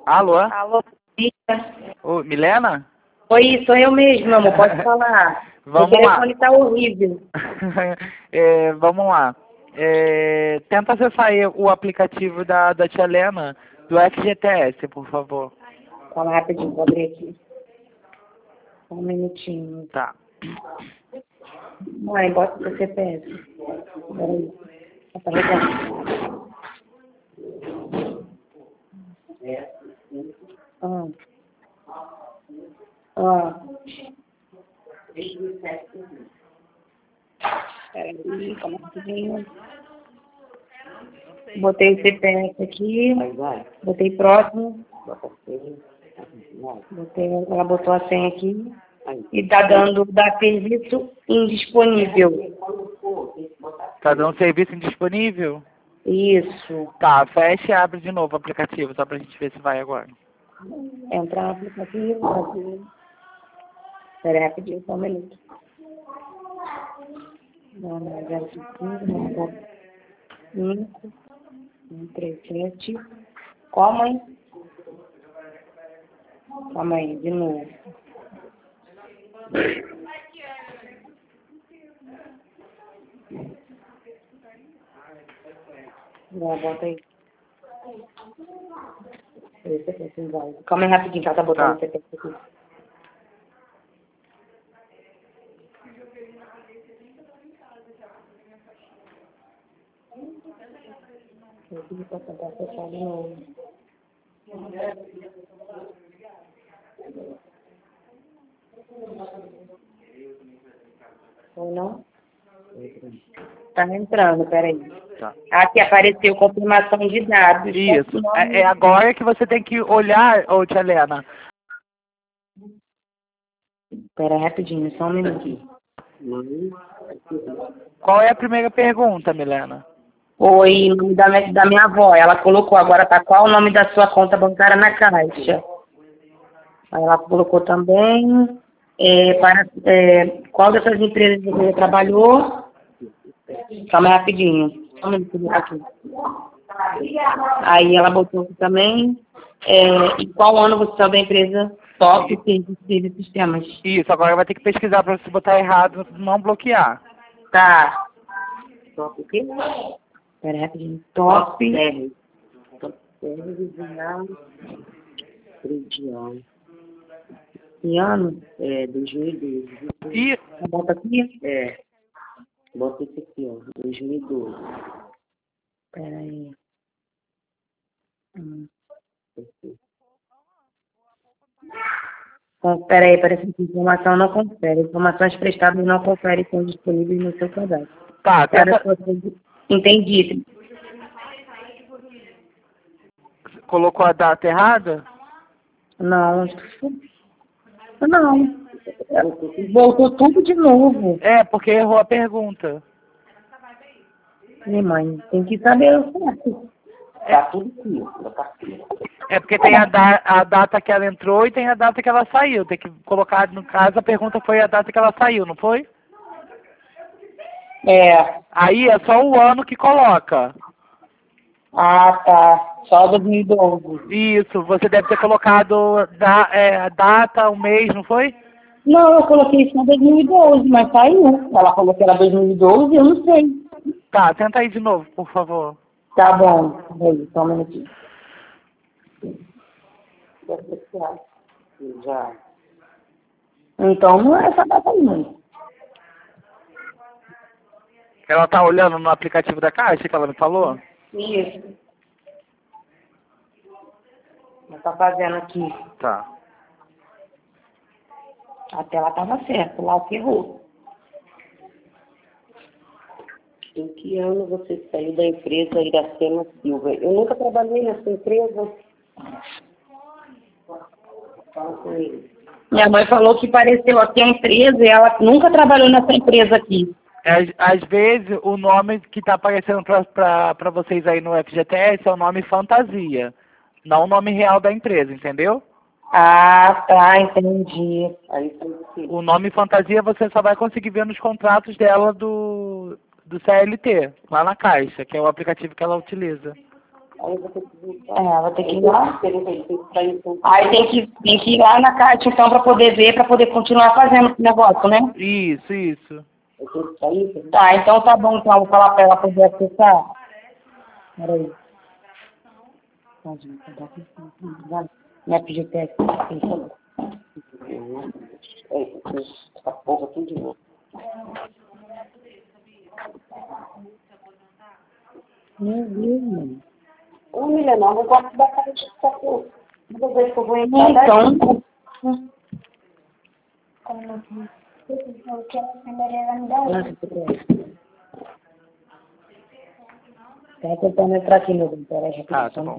Alô? Alô, Ô, Milena? oi, sou eu mesmo, amor, pode falar. Vamos O telefone tá horrível. Vamos lá. Tenta acessar aí o aplicativo da tia Lena, do FGTS, por favor. Fala rapidinho, vou abrir aqui. Só um minutinho. Tá. Mãe, bota o seu CPF. Peraí. Só pra recarregar. Ah. Ah. Peraí, calma um pouquinho. Botei o CPF aqui. Botei próximo. Ela botou a senha aqui. E tá dando da serviço indisponível. Tá dando serviço indisponível? Isso. Tá, fecha e abre de novo o aplicativo, só pra gente ver se vai agora. Entrar no aplicativo. Espera aí rapidinho, só um minuto. Não, 5, 137. Qual, mãe? Calma aí, de novo. Não, bota aí. Calma aí rapidinho, que ela tá botando o CPF aqui. Eu pedi pra tentar fechar de novo. Ou não? Tá entrando, peraí. Tá. Aqui apareceu confirmação de dados. Isso. É agora que você tem que olhar, ô tia Lena. Pera aí rapidinho, só um minutinho. Qual é a primeira pergunta, Milena? Oi, o nome da minha avó. Ela colocou agora, tá qual o nome da sua conta bancária na Caixa? Aí ela colocou também qual dessas empresas você trabalhou? Calma aí rapidinho. Só um minutinho aqui. Aí ela botou aqui também. Em qual ano você saiu da empresa Top Serviços Sistemas? Isso, agora vai ter que pesquisar pra se botar errado, não bloquear. Tá. Top o quê? Pera aí rapidinho. Top. Que ano? 2012. E Bota aqui? Bota esse aqui, ó, 2012. Pera aí. Pera aí, parece que informação não confere. Informações prestadas não conferem e são disponíveis no seu cadastro. tá, Entendi. colocou a data errada? Não. Não. Voltou tudo de novo. Porque errou a pergunta. Minha mãe, tem que saber o certo. Tá tudo aqui, É porque tem a data que ela entrou e tem a data que ela saiu. Tem que colocar, no caso, a pergunta foi a data que ela saiu, não foi? Aí é só o ano que coloca. Ah, tá. Só 2012. Isso, você deve ter colocado a data, o mês, não foi? Não, eu coloquei só 2012, mas saiu. Ela falou que era 2012, eu não sei. Tá, tenta aí de novo, por favor. Tá bom. Aí, só um minutinho. já. Então não é essa data aí, mãe. Ela tá olhando no aplicativo da Caixa que ela me falou? Isso. Ela tá fazendo aqui. Tá. A tela tava certa, lá o que errou. Em que ano você saiu da empresa Iracema Silva? Eu nunca trabalhei nessa empresa. Fala com ele. Minha mãe falou que apareceu aqui a empresa e ela nunca trabalhou nessa empresa aqui. Às vezes, o nome que tá aparecendo pra vocês aí no FGTS é o nome fantasia, não o nome real da empresa, entendeu? Ah, tá, entendi. Aí O nome fantasia você só vai conseguir ver nos contratos dela do CLT, lá na Caixa, que é o aplicativo que ela utiliza. Aí eu vou ter que vir. Vai ter que ir lá. Então. Aí tem que ir lá na Caixa, então, para poder ver, para poder continuar fazendo esse negócio, né? Isso, isso. Eu tenho que sair? Tá, então tá bom, então, vou falar para ela poder acessar. Peraí. Minha FGTS. Essa porra tudo de novo. Meu Deus, mano. Ô, Milena, eu não gosto da cara de saco. Toda vez que eu vou entrar... Então... Tá tentando entrar aqui, meu bem. Peraí, Tá bom.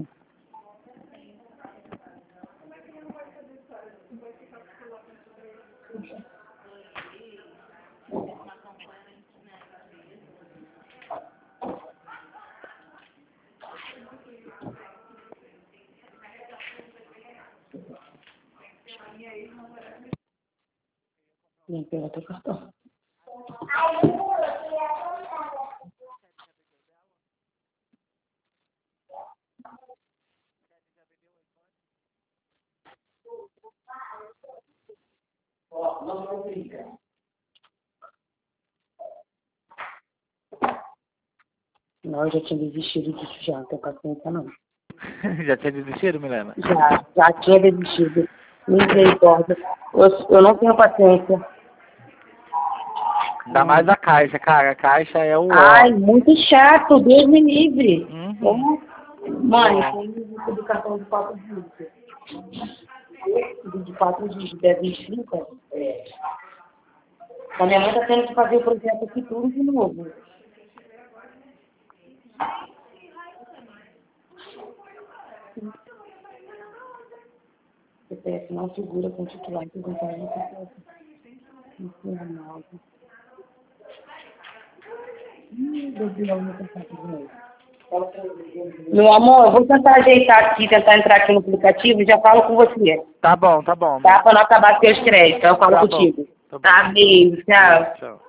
Vem pegar teu cartão. Não, eu já tinha desistido disso já, não tenho paciência não. Já tinha desistido, Milena? Já tinha desistido. Misericórdia. Eu não tenho paciência. Ainda mais a Caixa, cara. A Caixa é o Ai, muito chato, Deus me livre. Uhum. Mãe, tem do cartão de 4 dígitos. De 4 dígitos, é 25? A minha mãe tá tendo que fazer o projeto aqui tudo de novo. CPF não segura com titular que acompanha o CPF. Meu amor, eu vou tentar ajeitar aqui, tentar entrar aqui no aplicativo e já falo com você. Tá bom, tá bom. Tá? Pra não acabar com seus créditos, eu falo contigo. Tá bom. Tá, beijo, tchau. Tchau.